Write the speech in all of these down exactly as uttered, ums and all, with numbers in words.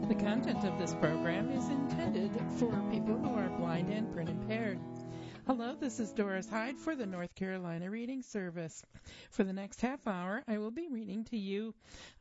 The content of this program is intended for people who are blind and print impaired. Hello, this is Doris Hyde for the North Carolina Reading Service. For the next half hour, I will be reading to you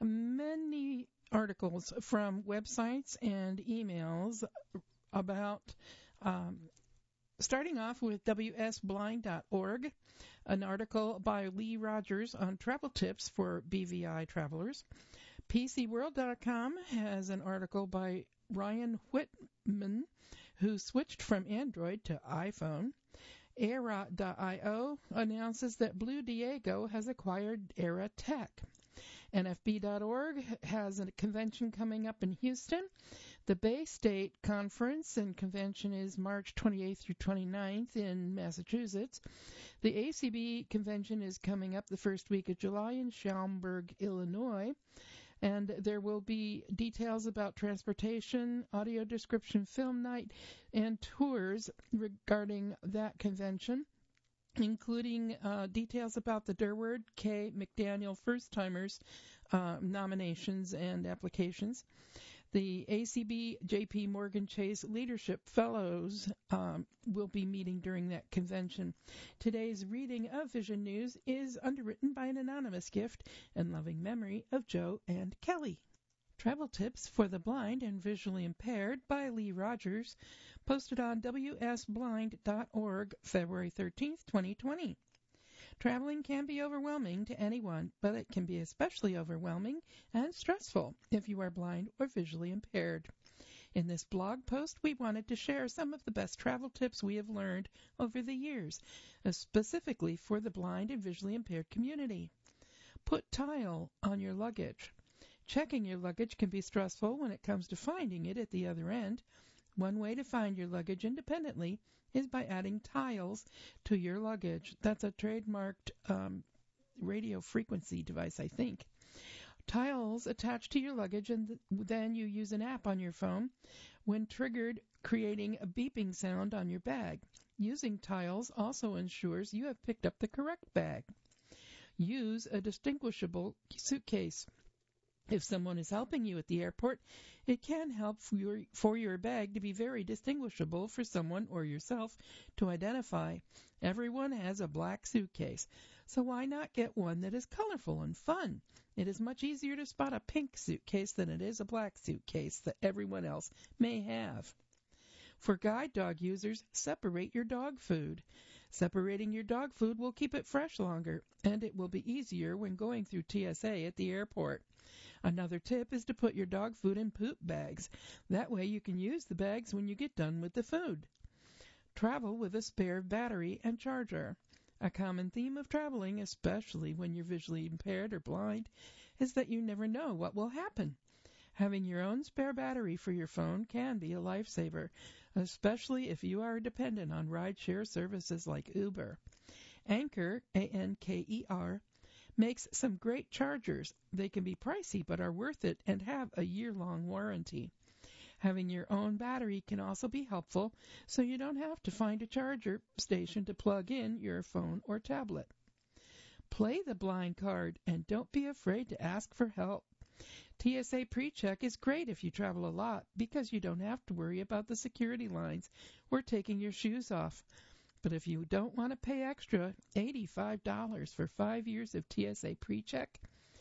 many articles from websites and emails about um, starting off with W S blind dot org, an article by Lee Rogers on travel tips for B V I travelers. P C world dot com has an article by Ryan Whitman, who switched from Android to iPhone. Era dot io announces that Blue Diego has acquired Era Tech. N F B dot org has a convention coming up in Houston. The Bay State Conference and Convention is March twenty-eighth through twenty-ninth in Massachusetts. The A C B Convention is coming up the first week of July in Schaumburg, Illinois. And there will be details about transportation, audio description film night, and tours regarding that convention, including uh, details about the Durward K. McDaniel First Timers uh, nominations and applications. The A C B J P Morgan Chase Leadership Fellows um, will be meeting during that convention. Today's reading of Vision News is underwritten by an anonymous gift in loving memory of Joe and Kelly. Travel Tips for the Blind and Visually Impaired by Lee Rogers, posted on W S blind dot org, February thirteenth, twenty twenty. Traveling can be overwhelming to anyone, but it can be especially overwhelming and stressful if you are blind or visually impaired. In this blog post, we wanted to share some of the best travel tips we have learned over the years, uh, specifically for the blind and visually impaired community. Put tile on your luggage. Checking your luggage can be stressful when it comes to finding it at the other end. One way to find your luggage independently is by adding tiles to your luggage. That's a trademarked um, radio frequency device, I think. Tiles attach to your luggage, and th- then you use an app on your phone when triggered, creating a beeping sound on your bag. Using tiles also ensures you have picked up the correct bag. Use a distinguishable suitcase. If someone is helping you at the airport, it can help for your, for your bag to be very distinguishable for someone or yourself to identify. Everyone has a black suitcase, so why not get one that is colorful and fun? It is much easier to spot a pink suitcase than it is a black suitcase that everyone else may have. For guide dog users, separate your dog food. Separating your dog food will keep it fresh longer, and it will be easier when going through T S A at the airport. Another tip is to put your dog food in poop bags. That way you can use the bags when you get done with the food. Travel with a spare battery and charger. A common theme of traveling, especially when you're visually impaired or blind, is that you never know what will happen. Having your own spare battery for your phone can be a lifesaver, especially if you are dependent on rideshare services like Uber. Anker, A N K E R, makes some great chargers. They can be pricey but are worth it and have a year-long warranty. Having your own battery can also be helpful, so you don't have to find a charger station to plug in your phone or tablet. Play the blind card and don't be afraid to ask for help. T S A PreCheck is great if you travel a lot because you don't have to worry about the security lines or taking your shoes off. But if you don't want to pay extra eighty-five dollars for five years of T S A PreCheck,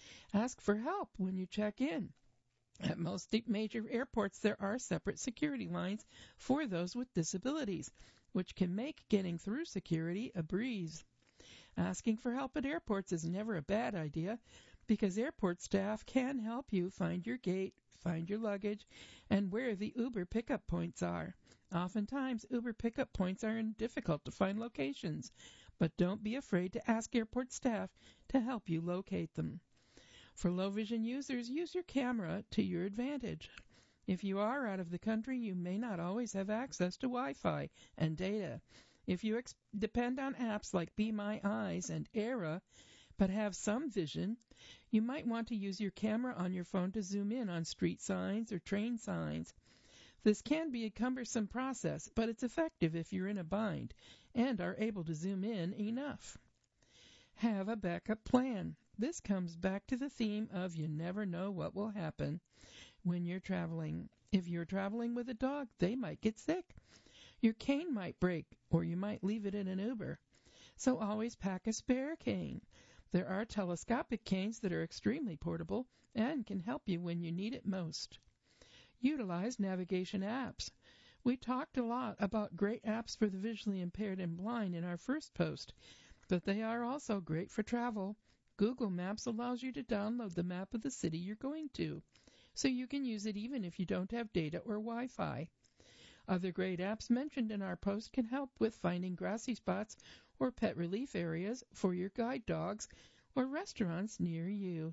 ask for help when you check in. At most major airports, there are separate security lines for those with disabilities, which can make getting through security a breeze. Asking for help at airports is never a bad idea because airport staff can help you find your gate, find your luggage, and where the Uber pickup points are. Oftentimes, Uber pickup points are in difficult-to-find locations, but don't be afraid to ask airport staff to help you locate them. For low-vision users, use your camera to your advantage. If you are out of the country, you may not always have access to Wi-Fi and data. If you ex- depend on apps like Be My Eyes and Era, but have some vision, you might want to use your camera on your phone to zoom in on street signs or train signs. This can be a cumbersome process, but it's effective if you're in a bind and are able to zoom in enough. Have a backup plan. This comes back to the theme of you never know what will happen when you're traveling. If you're traveling with a dog, they might get sick. Your cane might break, or you might leave it in an Uber. So always pack a spare cane. There are telescopic canes that are extremely portable and can help you when you need it most. Utilize navigation apps. We talked a lot about great apps for the visually impaired and blind in our first post, but they are also great for travel. Google Maps allows you to download the map of the city you're going to, so you can use it even if you don't have data or Wi-Fi. Other great apps mentioned in our post can help with finding grassy spots or pet relief areas for your guide dogs or restaurants near you.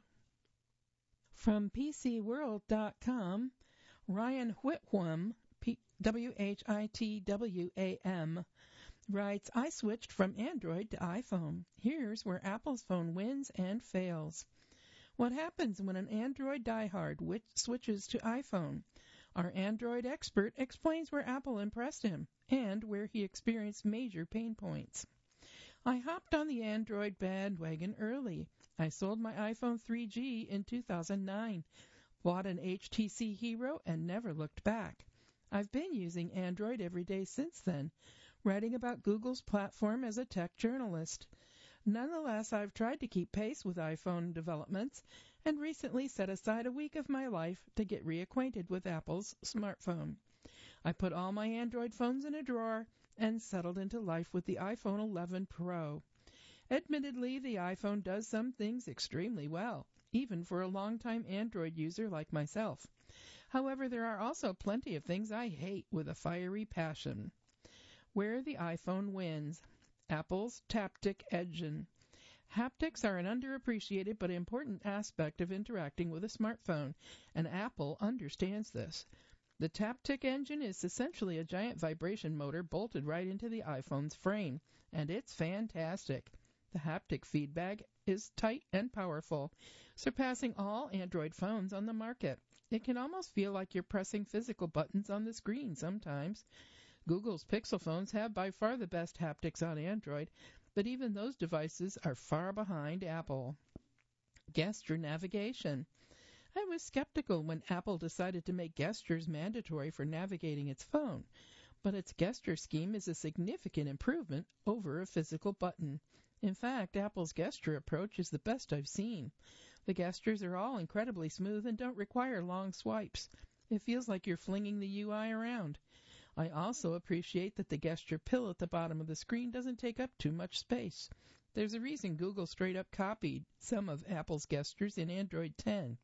From P C world dot com, Ryan Whitwam, W H I T W A M, writes, I switched from Android to iPhone. Here's where Apple's phone wins and fails. What happens when an Android diehard which switches to iPhone? Our Android expert explains where Apple impressed him and where he experienced major pain points. I hopped on the Android bandwagon early. I sold my iPhone three G in two thousand nine, bought an H T C Hero, and never looked back. I've been using Android every day since then, writing about Google's platform as a tech journalist. Nonetheless, I've tried to keep pace with iPhone developments and recently set aside a week of my life to get reacquainted with Apple's smartphone. I put all my Android phones in a drawer and settled into life with the iPhone eleven Pro. Admittedly, the iPhone does some things extremely well, even for a longtime Android user like myself. However, there are also plenty of things I hate with a fiery passion. Where the iPhone wins. Apple's Taptic Engine. Haptics are an underappreciated but important aspect of interacting with a smartphone, and Apple understands this. The Taptic Engine is essentially a giant vibration motor bolted right into the iPhone's frame, and it's fantastic. The haptic feedback is tight and powerful, surpassing all Android phones on the market. It can almost feel like you're pressing physical buttons on the screen sometimes. Google's Pixel phones have by far the best haptics on Android, but even those devices are far behind Apple. Gesture navigation. I was skeptical when Apple decided to make gestures mandatory for navigating its phone, but its gesture scheme is a significant improvement over a physical button. In fact, Apple's gesture approach is the best I've seen. The gestures are all incredibly smooth and don't require long swipes. It feels like you're flinging the U I around. I also appreciate that the gesture pill at the bottom of the screen doesn't take up too much space. There's a reason Google straight up copied some of Apple's gestures in Android ten.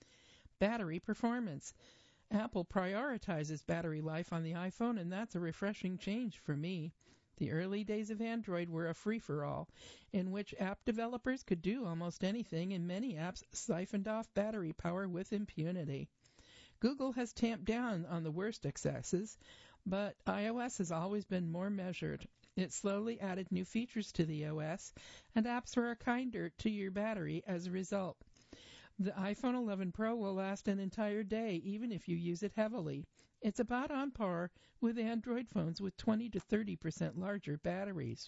Battery performance. Apple prioritizes battery life on the iPhone, and that's a refreshing change for me. The early days of Android were a free-for-all, in which app developers could do almost anything, and many apps siphoned off battery power with impunity. Google has tamped down on the worst excesses, but iOS has always been more measured. It slowly added new features to the O S, and apps are kinder to your battery as a result. The iPhone eleven Pro will last an entire day, even if you use it heavily. It's about on par with Android phones with twenty to thirty percent larger batteries.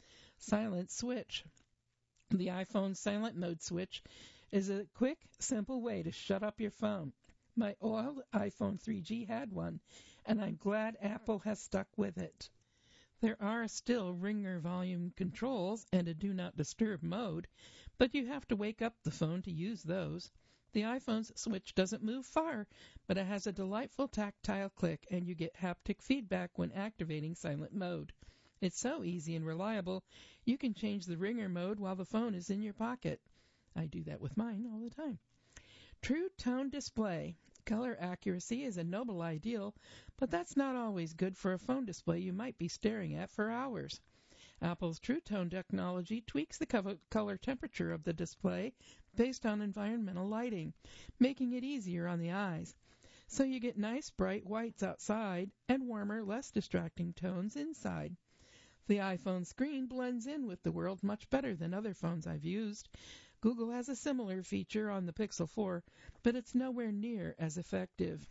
Silent switch. The iPhone silent mode switch is a quick, simple way to shut up your phone. My old iPhone three G had one, and I'm glad Apple has stuck with it. There are still ringer volume controls and a do not disturb mode, but you have to wake up the phone to use those. The iPhone's switch doesn't move far, but it has a delightful tactile click, and you get haptic feedback when activating silent mode. It's so easy and reliable, you can change the ringer mode while the phone is in your pocket. I do that with mine all the time. True Tone Display. Color accuracy is a noble ideal, but that's not always good for a phone display you might be staring at for hours. Apple's True Tone technology tweaks the co- color temperature of the display based on environmental lighting, making it easier on the eyes. So you get nice bright whites outside and warmer, less distracting tones inside. The iPhone screen blends in with the world much better than other phones I've used. Google has a similar feature on the Pixel four, but it's nowhere near as effective.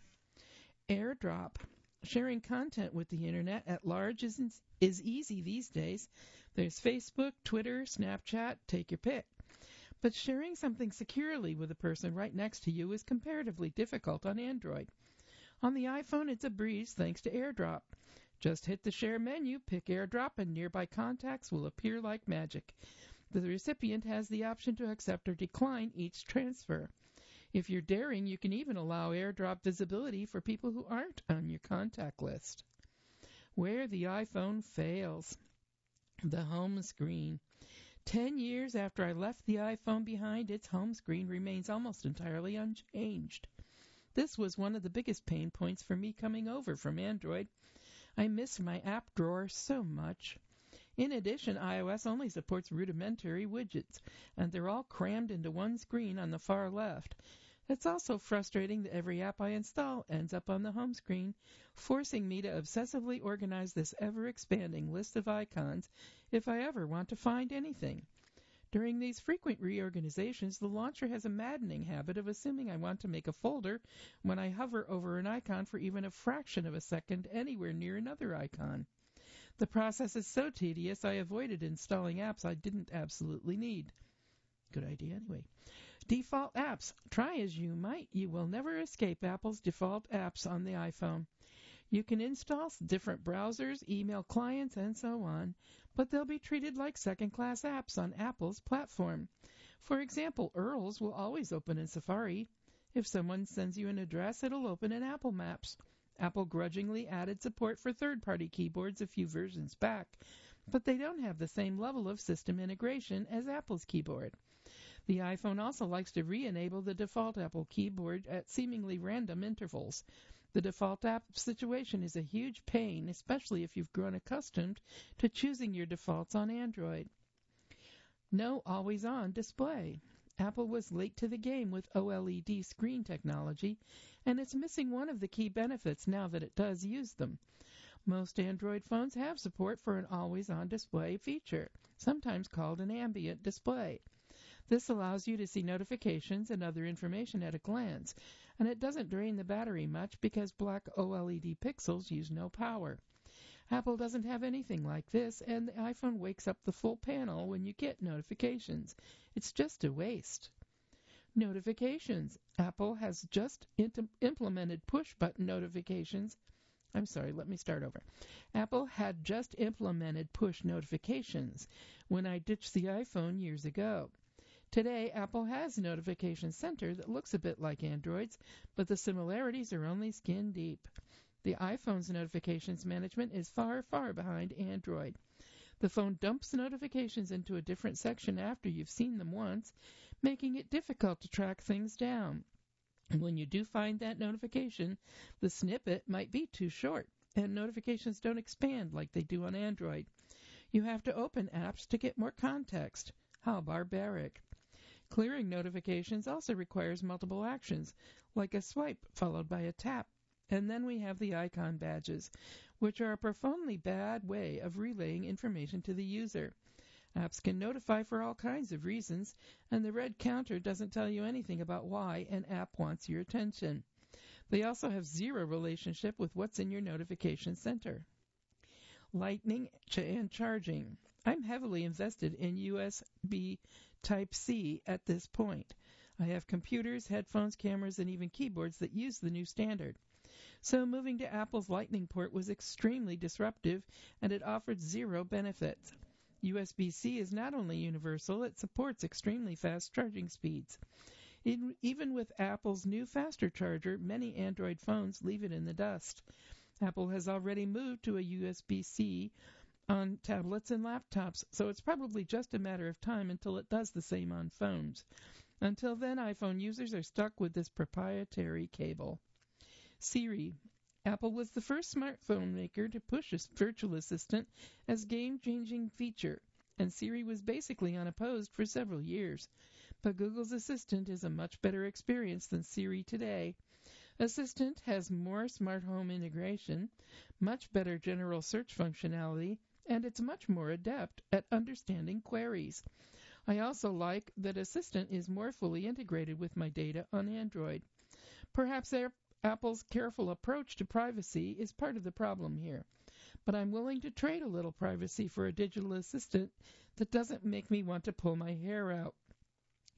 AirDrop. Sharing content with the Internet at large is, is easy these days. There's Facebook, Twitter, Snapchat, take your pick. But sharing something securely with a person right next to you is comparatively difficult on Android. On the iPhone, it's a breeze thanks to AirDrop. Just hit the Share menu, pick AirDrop, and nearby contacts will appear like magic. The recipient has the option to accept or decline each transfer. If you're daring, you can even allow AirDrop visibility for people who aren't on your contact list. Where the iPhone fails. The home screen. Ten years after I left the iPhone behind, its home screen remains almost entirely unchanged. This was one of the biggest pain points for me coming over from Android. I miss my app drawer so much. In addition, iOS only supports rudimentary widgets, and they're all crammed into one screen on the far left. It's also frustrating that every app I install ends up on the home screen, forcing me to obsessively organize this ever-expanding list of icons if I ever want to find anything. During these frequent reorganizations, the launcher has a maddening habit of assuming I want to make a folder when I hover over an icon for even a fraction of a second anywhere near another icon. The process is so tedious, I avoided installing apps I didn't absolutely need. Good idea anyway. Default apps. Try as you might, you will never escape Apple's default apps on the iPhone. You can install different browsers, email clients, and so on, but they'll be treated like second-class apps on Apple's platform. For example, U R Ls will always open in Safari. If someone sends you an address, it'll open in Apple Maps. Apple grudgingly added support for third-party keyboards a few versions back, but they don't have the same level of system integration as Apple's keyboard. The iPhone also likes to re-enable the default Apple keyboard at seemingly random intervals. The default app situation is a huge pain, especially if you've grown accustomed to choosing your defaults on Android. No always-on display. Apple was late to the game with OLED screen technology, and it's missing one of the key benefits now that it does use them. Most Android phones have support for an always-on display feature, sometimes called an ambient display. This allows you to see notifications and other information at a glance, and it doesn't drain the battery much because black OLED pixels use no power. Apple doesn't have anything like this, and the iPhone wakes up the full panel when you get notifications. It's just a waste. Notifications. Apple has just int- implemented push-button notifications. I'm sorry, let me start over. Apple had just implemented push notifications when I ditched the iPhone years ago. Today, Apple has a notification center that looks a bit like Android's, but the similarities are only skin deep. The iPhone's notifications management is far, far behind Android. The phone dumps notifications into a different section after you've seen them once, making it difficult to track things down. And when you do find that notification, the snippet might be too short, and notifications don't expand like they do on Android. You have to open apps to get more context. How barbaric. Clearing notifications also requires multiple actions, like a swipe followed by a tap. And then we have the icon badges, which are a profoundly bad way of relaying information to the user. Apps can notify for all kinds of reasons, and the red counter doesn't tell you anything about why an app wants your attention. They also have zero relationship with what's in your notification center. Lightning and charging. I'm heavily invested in U S B Type-C at this point. I have computers, headphones, cameras, and even keyboards that use the new standard. So moving to Apple's Lightning port was extremely disruptive, and it offered zero benefits. U S B C is not only universal, it supports extremely fast charging speeds. It, even with Apple's new faster charger, many Android phones leave it in the dust. Apple has already moved to a U S B C on tablets and laptops, so it's probably just a matter of time until it does the same on phones. Until then, iPhone users are stuck with this proprietary cable. Siri. Apple was the first smartphone maker to push a virtual assistant as game-changing feature, and Siri was basically unopposed for several years. But Google's Assistant is a much better experience than Siri today. Assistant has more smart home integration, much better general search functionality, and it's much more adept at understanding queries. I also like that Assistant is more fully integrated with my data on Android. Perhaps Apple's careful approach to privacy is part of the problem here, but I'm willing to trade a little privacy for a digital assistant that doesn't make me want to pull my hair out.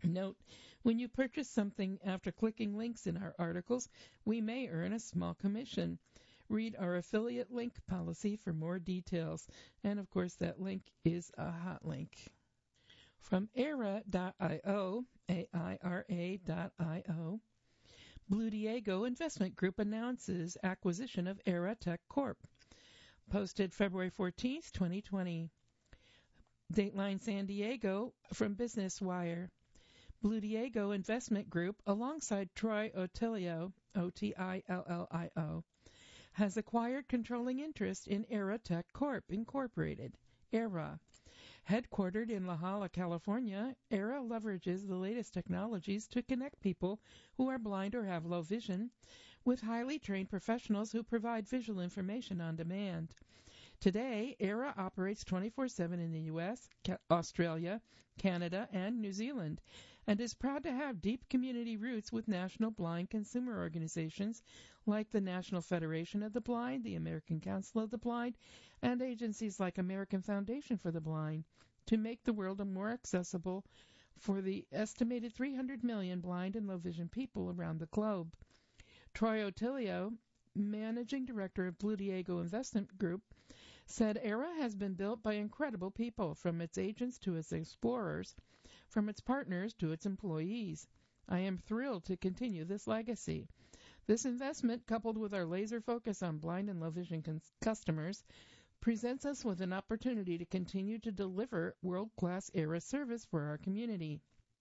Note, when you purchase something after clicking links in our articles, we may earn a small commission. Read our affiliate link policy for more details. And of course, that link is a hot link. From Aira dot io, A I R A dot I O, Blue Diego Investment Group announces acquisition of Aira Tech Corp. Posted February fourteenth, twenty twenty. Dateline San Diego from Business Wire. Blue Diego Investment Group, alongside Troy Otillio, O T I L L I O, has acquired controlling interest in Aira Tech Corp. Incorporated, Aira. Headquartered in La Jolla, California, Aira leverages the latest technologies to connect people who are blind or have low vision with highly trained professionals who provide visual information on demand. Today, Aira operates twenty-four seven in the U S, Australia, Canada, and New Zealand, and is proud to have deep community roots with national blind consumer organizations like the National Federation of the Blind, the American Council of the Blind, and agencies like American Foundation for the Blind to make the world more accessible for the estimated three hundred million blind and low vision people around the globe. Troy Otillio, Managing Director of Blue Diego Investment Group, said Aira has been built by incredible people, from its agents to its explorers, from its partners to its employees. I am thrilled to continue this legacy. This investment, coupled with our laser focus on blind and low vision cons- customers, presents us with an opportunity to continue to deliver world-class Aira service for our community.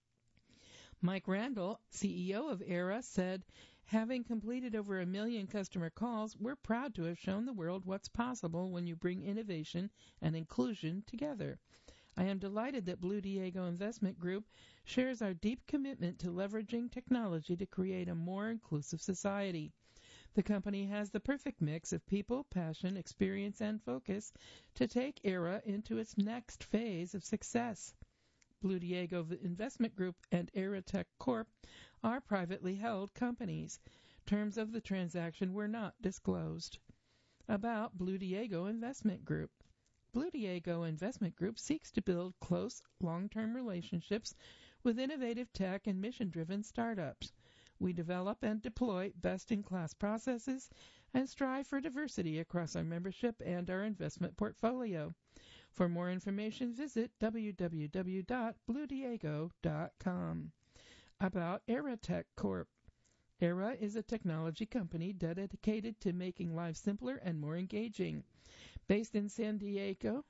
Mike Randall, C E O of Aira, said, having completed over a million customer calls, we're proud to have shown the world what's possible when you bring innovation and inclusion together. I am delighted that Blue Diego Investment Group shares our deep commitment to leveraging technology to create a more inclusive society. The company has the perfect mix of people, passion, experience, and focus to take Aira into its next phase of success. Blue Diego Investment Group and Aira Tech Corp are privately held companies. Terms of the transaction were not disclosed. About Blue Diego Investment Group. Blue Diego Investment Group seeks to build close, long-term relationships with innovative tech and mission-driven startups. We develop and deploy best-in-class processes and strive for diversity across our membership and our investment portfolio. For more information, visit w w w dot blue diego dot com. About Aira Tech Corp. Aira is a technology company dedicated to making life simpler and more engaging. Based in San Diego,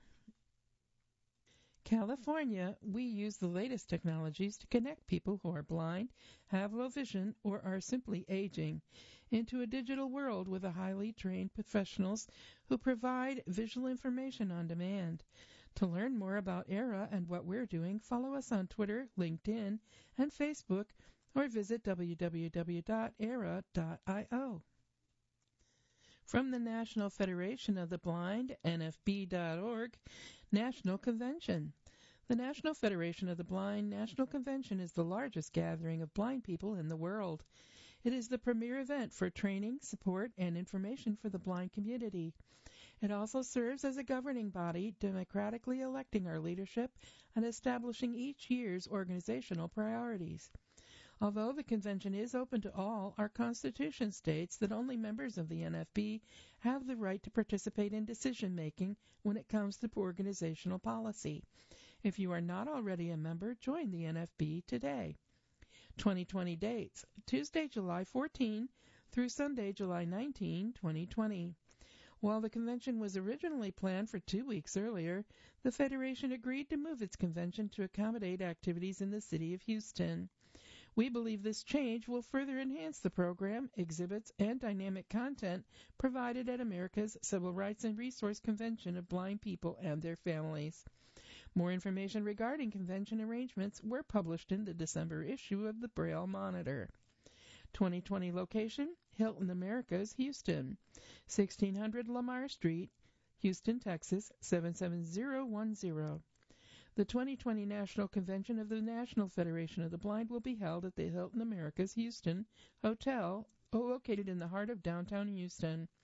California, we use the latest technologies to connect people who are blind, have low vision, or are simply aging into a digital world with a highly trained professionals who provide visual information on demand. To learn more about Aira and what we're doing, follow us on Twitter, LinkedIn, and Facebook, or visit w w w dot aira dot i o. From the National Federation of the Blind, N F B dot org, National Convention. The National Federation of the Blind National Convention is the largest gathering of blind people in the world. It is the premier event for training, support, and information for the blind community. It also serves as a governing body, democratically electing our leadership and establishing each year's organizational priorities. Although the convention is open to all, our Constitution states that only members of the N F B have the right to participate in decision-making when it comes to organizational policy. If you are not already a member, join the N F B today. twenty twenty dates, Tuesday, July fourteenth through Sunday, July nineteenth, twenty twenty. While the convention was originally planned for two weeks earlier, the Federation agreed to move its convention to accommodate activities in the city of Houston. We believe this change will further enhance the program, exhibits, and dynamic content provided at America's Civil Rights and Resource Convention of Blind People and Their Families. More information regarding convention arrangements were published in the December issue of the Braille Monitor. twenty twenty location, Hilton Americas, Houston, sixteen hundred Lamar Street, Houston, Texas, seven seven zero one zero. The twenty twenty National Convention of the National Federation of the Blind will be held at the Hilton Americas Houston Hotel, located in the heart of downtown Houston.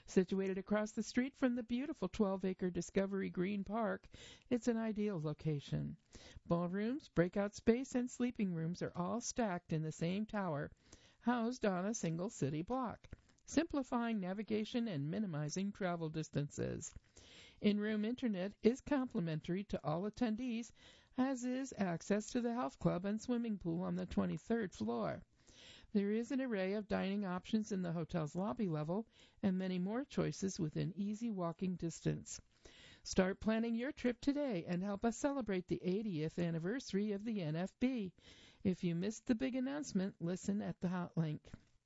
Situated across the street from the beautiful twelve-acre Discovery Green Park, it's an ideal location. Ballrooms, breakout space, and sleeping rooms are all stacked in the same tower, housed on a single city block, simplifying navigation and minimizing travel distances. In-room internet is complimentary to all attendees, as is access to the health club and swimming pool on the twenty-third floor. There is an array of dining options in the hotel's lobby level and many more choices within easy walking distance. Start planning your trip today and help us celebrate the eightieth anniversary of the N F B. If you missed the big announcement, listen at the hot link.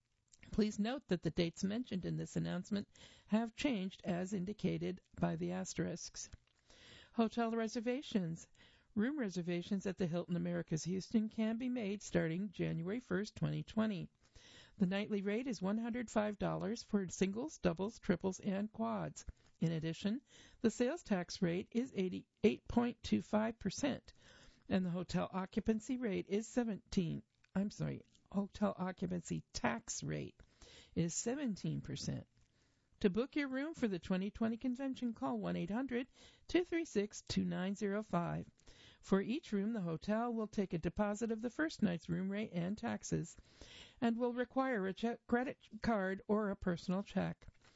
Please note that the dates mentioned in this announcement have changed as indicated by the asterisks. Hotel reservations. Room reservations at the Hilton Americas Houston can be made starting January first, twenty twenty. The nightly rate is one hundred five dollars for singles, doubles, triples, and quads. In addition, the sales tax rate is eighty-eight point two five percent, and the hotel occupancy rate is seventeen. I'm sorry, hotel occupancy tax rate is seventeen percent. To book your room for the twenty twenty convention, call one eight hundred, two three six, two nine zero five. For each room, the hotel will take a deposit of the first night's room rate and taxes, and will require a check, credit card or a personal check.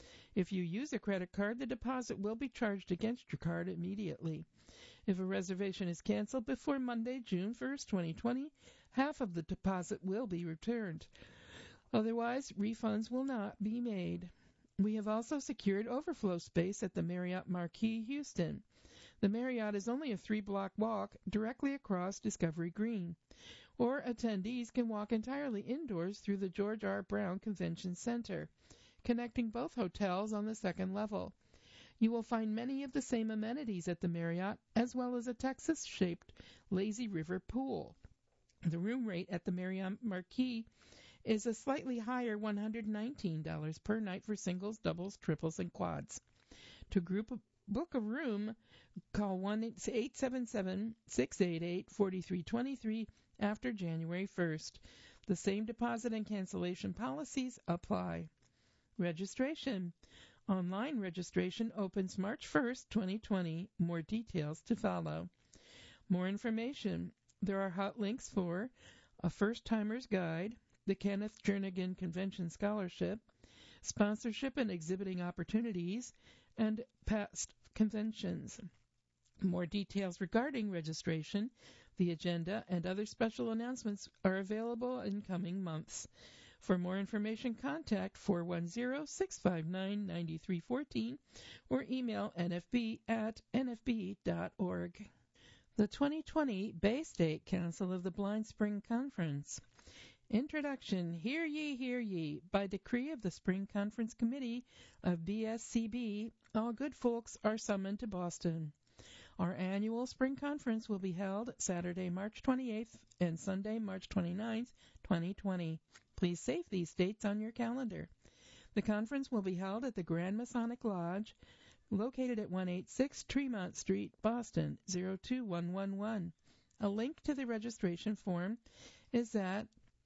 If you use a credit card, the deposit will be charged against your card immediately. If a reservation is canceled before Monday, June first, twenty twenty, half of the deposit will be returned. Otherwise, refunds will not be made. We have also secured overflow space at the Marriott Marquis Houston. The Marriott is only a three-block walk directly across Discovery Green, or attendees can walk entirely indoors through the George R. Brown Convention Center, connecting both hotels on the second level. You will find many of the same amenities at the Marriott, as well as a Texas-shaped lazy river pool. The room rate at the Marriott Marquis is a slightly higher one hundred nineteen dollars per night for singles, doubles, triples, and quads. To group book a room, call one eight seven seven, six eight eight, four three two three after January first. The same deposit and cancellation policies apply. Registration. Online registration opens March first, twenty twenty. More details to follow. More information. There are hot links for a first-timer's guide, the Kenneth Jernigan Convention Scholarship, sponsorship and exhibiting opportunities, and past conventions. More details regarding registration, the agenda, and other special announcements are available in coming months. For more information, contact four one zero, six five nine, nine three one four or email n f b at n f b dot org. The twenty twenty Bay State Council of the Blind Spring Conference. Introduction. Hear ye, hear ye. By decree of the Spring Conference Committee of B S C B, all good folks are summoned to Boston. Our annual Spring Conference will be held Saturday, March twenty-eighth and Sunday, March twenty-ninth, twenty twenty. Please save these dates on your calendar. The conference will be held at the Grand Masonic Lodge, located at one eighty-six Tremont Street, Boston, zero two one one one. A link to the registration form is at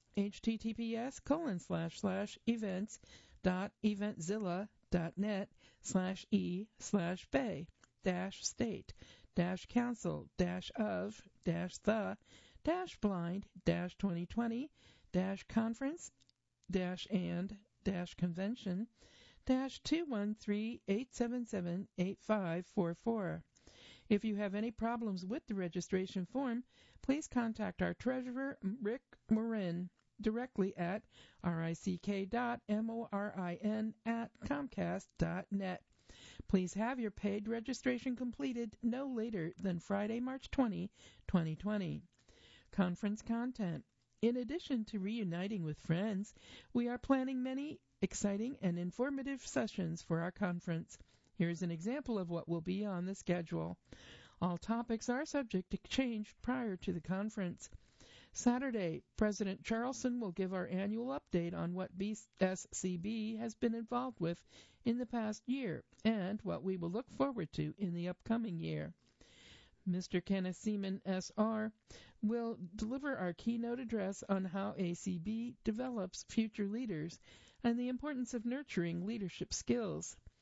https colon slash slash events dot eventzilla dot net slash e slash bay dash state dash council dash of dash the dash blind dash twenty twenty dash conference dash and dash convention dash two one three eight seven seven eight five four four. If you have any problems with the registration form, please contact our treasurer, Rick Morin, directly at rick dot morin at comcast dot net. Please have your paid registration completed no later than Friday, March twentieth, twenty twenty. Conference content. In addition to reuniting with friends, we are planning many exciting and informative sessions for our conference. Here's an example of what will be on the schedule. All topics are subject to change prior to the conference. Saturday, President Charleston will give our annual update on what B S C B has been involved with in the past year and what we will look forward to in the upcoming year. Mister Kenneth Seaman, S R, will deliver our keynote address on how A C B develops future leaders and the importance of nurturing leadership skills.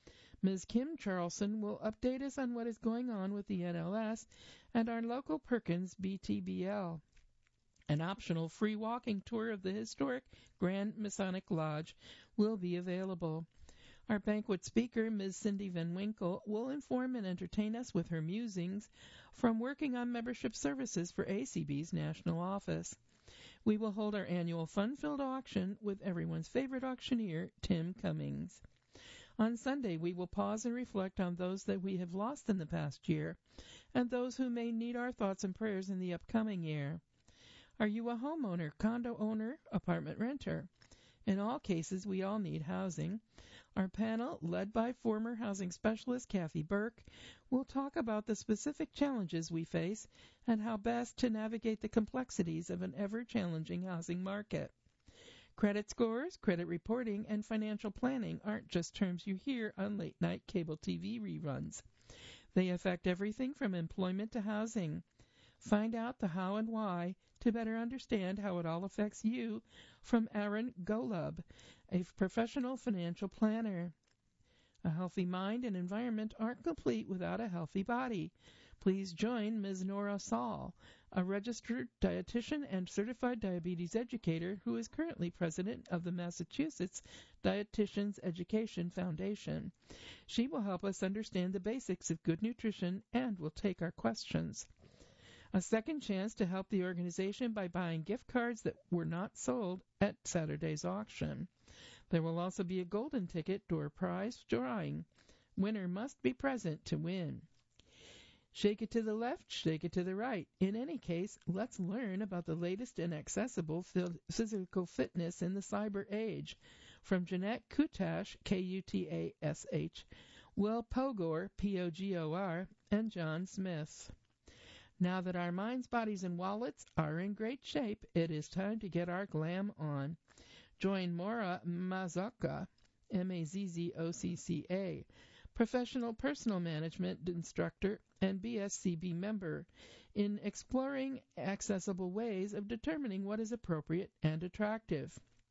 Miz Kim Charlson will update us on what is going on with the N L S and our local Perkins B T B L. An optional free walking tour of the historic Grand Masonic Lodge will be available. Our banquet speaker, Miz Cindy Van Winkle, will inform and entertain us with her musings from working on membership services for A C B's national office. We will hold our annual fun-filled auction with everyone's favorite auctioneer, Tim Cummings. On Sunday, we will pause and reflect on those that we have lost in the past year and those who may need our thoughts and prayers in the upcoming year. Are you a homeowner, condo owner, apartment renter? In all cases, we all need housing. Our panel, led by former housing specialist Kathy Burke, will talk about the specific challenges we face and how best to navigate the complexities of an ever-challenging housing market. Credit scores, credit reporting, and financial planning aren't just terms you hear on late-night cable T V reruns. They affect everything from employment to housing. Find out the how and why to better understand how it all affects you from Aaron Golub, a professional financial planner. A healthy mind and environment aren't complete without a healthy body. Please join Miz Nora Saul, a registered dietitian and certified diabetes educator who is currently president of the Massachusetts Dietitians Education Foundation. She will help us understand the basics of good nutrition and will take our questions. A second chance to help the organization by buying gift cards that were not sold at Saturday's auction. There will also be a golden ticket door prize drawing. Winner must be present to win. Shake it to the left, shake it to the right. In any case, let's learn about the latest in accessible physical fitness in the cyber age. From Jeanette Kutash, K U T A S H, Will Pogor, P O G O R, and John Smith. Now that our minds, bodies, and wallets are in great shape, it is time to get our glam on. Join Maura Mazzacca, M A Z Z O C C A, professional personal management instructor and B S C B member, in exploring accessible ways of determining what is appropriate and attractive.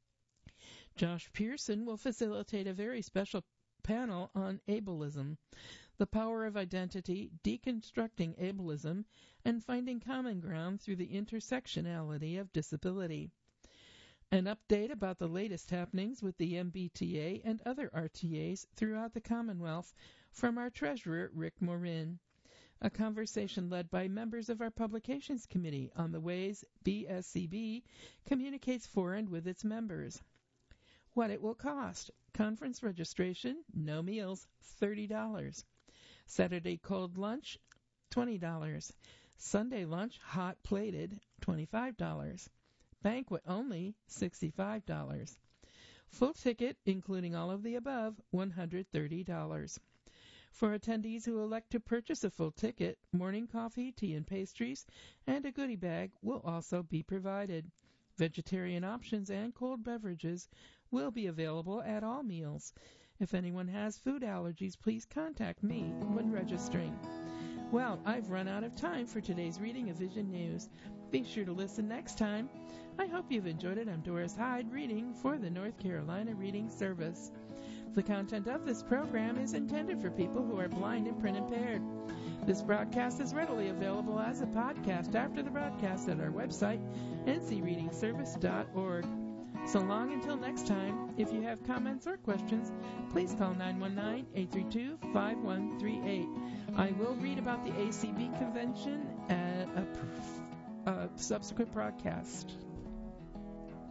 Josh Pearson will facilitate a very special panel on ableism, the power of identity, deconstructing ableism, and finding common ground through the intersectionality of disability. An update about the latest happenings with the M B T A and other R T As throughout the Commonwealth from our treasurer, Rick Morin. A conversation led by members of our Publications Committee on the ways B S C B communicates for and with its members. What it will cost. Conference registration, no meals, thirty dollars. Saturday cold lunch, twenty dollars. Sunday lunch, hot plated, twenty-five dollars. Banquet only, sixty-five dollars. Full ticket, including all of the above, one hundred thirty dollars. For attendees who elect to purchase a full ticket, morning coffee, tea and pastries, and a goodie bag will also be provided. Vegetarian options and cold beverages will be available at all meals. If anyone has food allergies, please contact me when registering. Well, I've run out of time for today's reading of Vision News. Be sure to listen next time. I hope you've enjoyed it. I'm Doris Hyde, reading for the North Carolina Reading Service. The content of this program is intended for people who are blind and print impaired. This broadcast is readily available as a podcast after the broadcast at our website, n c reading service dot org. So long until next time, if you have comments or questions, please call nine one nine, eight three two, five one three eight. I will read about the A C B convention at a, a subsequent broadcast.